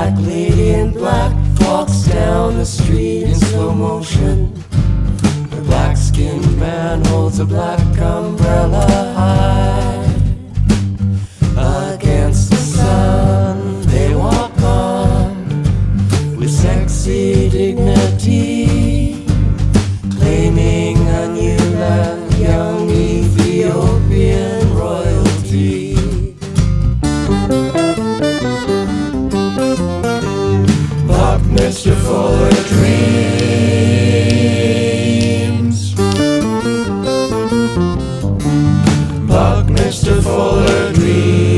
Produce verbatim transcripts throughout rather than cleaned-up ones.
black lady in black walks down the street in slow motion. The black-skinned man holds a black umbrella high. Against the sun they walk on with sexy dignity, claiming a new land, young Ethiopian royalty. Buckminster Fuller dreams. Buckminster Fuller dreams.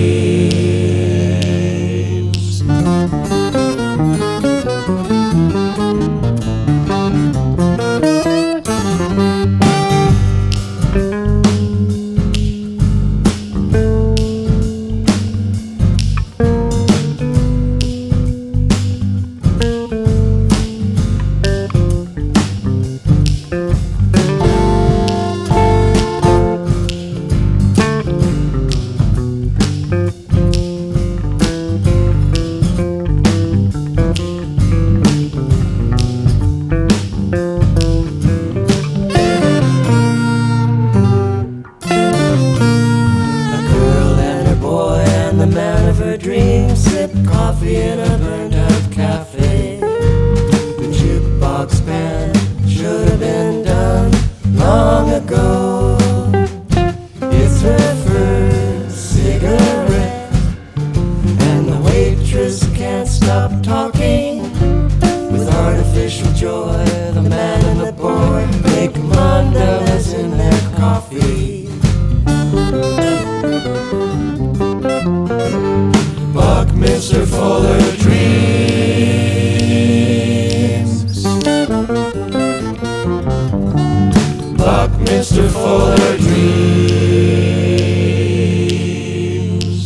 The man of her dreams sipped coffee in a burned-out cafe. The jukebox band should have been done long ago. It's her first cigarette, and the waitress can't stop talking. With artificial joy, the man and the boy make mandalas in their coffee. Buckminster Fuller dreams. Buckminster Fuller dreams.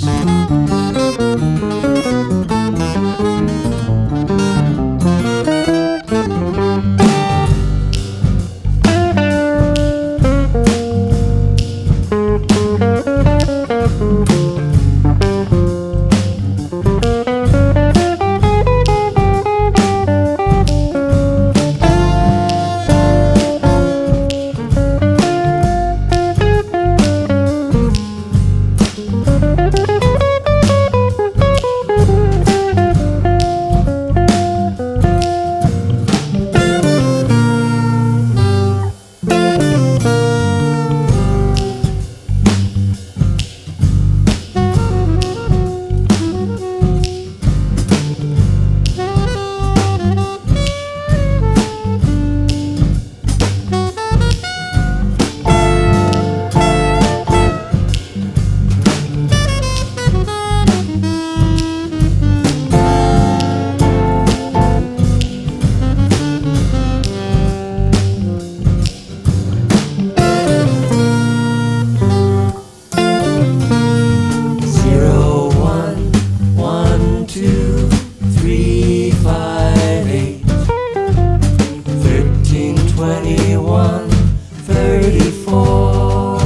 twenty-one, thirty-four,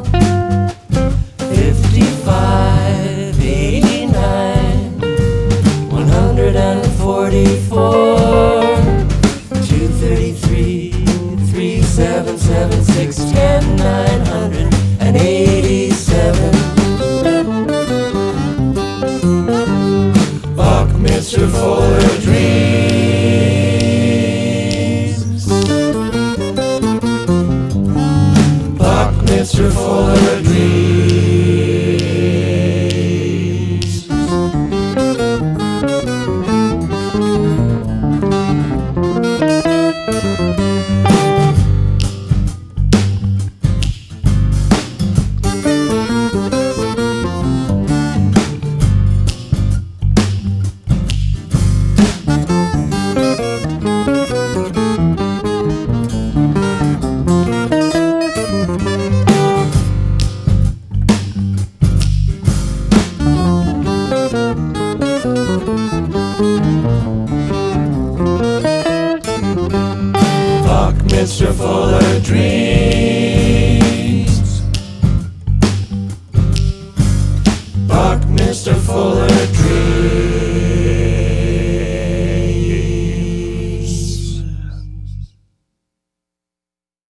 fifty-five, eighty-nine, one hundred forty-four, two thirty-three, three seventy-seven, six ten, nine hundred eighty-seven. Buckminster Fuller dreams. Buckminster Fuller